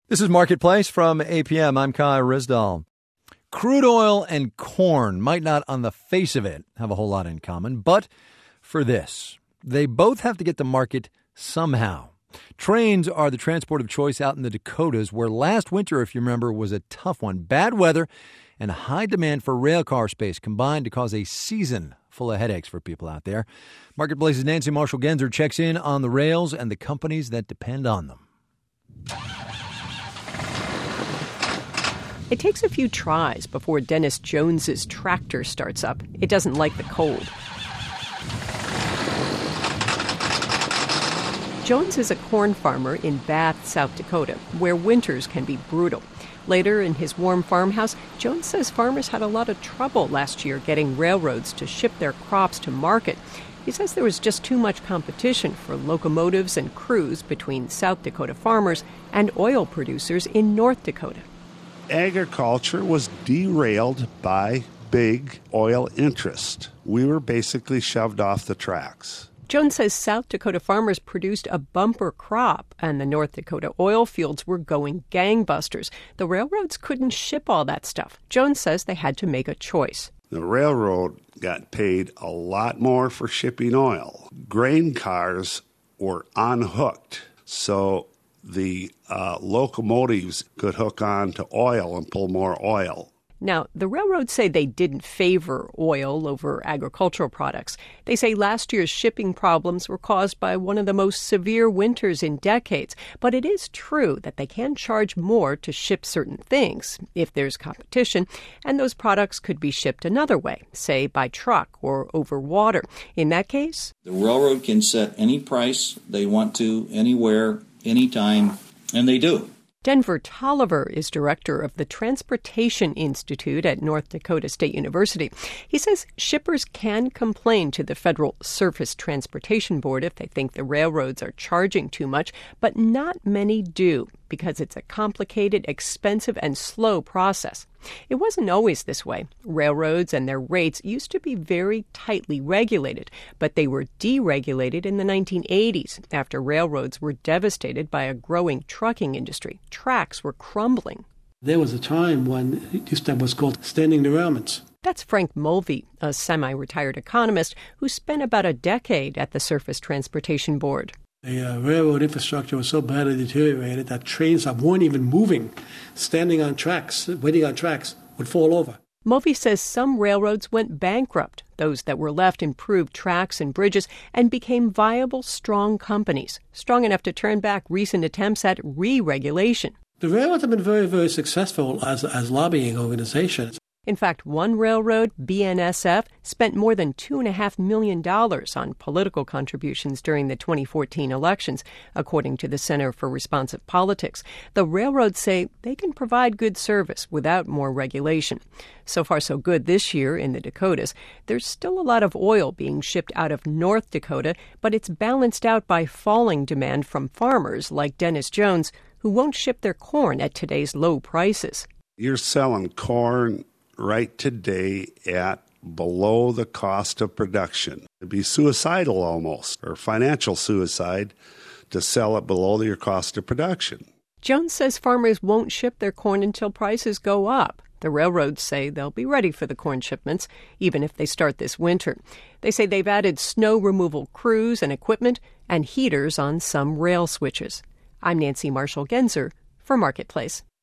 This is Marketplace from APM. I'm Kai Rizdal. Crude oil and corn might not on the face of it have a whole lot in common, but for this, they both have to get to market somehow. Trains are the transport of choice out in the Dakotas, where last winter, if you remember, was a tough one. Bad weather and high demand for rail car space combined to cause a season full of headaches for people out there. Marketplace's Nancy Marshall-Genzer checks in on the rails and the companies that depend on them. It takes a few tries before Dennis Jones's tractor starts up. It doesn't like the cold. Jones is a corn farmer in Bath, South Dakota, where winters can be brutal. Later, in his warm farmhouse, Jones says farmers had a lot of trouble last year getting railroads to ship their crops to market. He says there was just too much competition for locomotives and crews between South Dakota farmers and oil producers in North Dakota. Agriculture was derailed by big oil interest. We were basically shoved off the tracks. Jones says South Dakota farmers produced a bumper crop, and the North Dakota oil fields were going gangbusters. The railroads couldn't ship all that stuff. Jones says they had to make a choice. The railroad got paid a lot more for shipping oil. Grain cars were unhooked, so the locomotives could hook on to oil and pull more oil. Now, the railroads say they didn't favor oil over agricultural products. They say last year's shipping problems were caused by one of the most severe winters in decades. But it is true that they can charge more to ship certain things if there's competition, and those products could be shipped another way, say by truck or over water. In that case, the railroad can set any price they want to, anywhere, anytime, and they do. Denver Tolliver is director of the Transportation Institute at North Dakota State University. He says shippers can complain to the Federal Surface Transportation Board if they think the railroads are charging too much, but not many do because it's a complicated, expensive, and slow process. It wasn't always this way. Railroads and their rates used to be very tightly regulated, but they were deregulated in the 1980s after railroads were devastated by a growing trucking industry. Tracks were crumbling. There was a time when this was called standing derailments. That's Frank Mulvey, a semi-retired economist who spent about a decade at the Surface Transportation Board. The railroad infrastructure was so badly deteriorated that trains that weren't even moving, standing on tracks, waiting on tracks, would fall over. Mulvey says some railroads went bankrupt. Those that were left improved tracks and bridges and became viable, strong companies, strong enough to turn back recent attempts at re-regulation. The railroads have been very, very successful as lobbying organizations. In fact, one railroad, BNSF, spent more than $2.5 million on political contributions during the 2014 elections, according to the Center for Responsive Politics. The railroads say they can provide good service without more regulation. So far, so good this year in the Dakotas. There's still a lot of oil being shipped out of North Dakota, but it's balanced out by falling demand from farmers like Dennis Jones, who won't ship their corn at today's low prices. You're selling corn right today at below the cost of production. It'd be suicidal almost, or financial suicide, to sell it below your cost of production. Jones says farmers won't ship their corn until prices go up. The railroads say they'll be ready for the corn shipments, even if they start this winter. They say they've added snow removal crews and equipment and heaters on some rail switches. I'm Nancy Marshall-Genzer for Marketplace.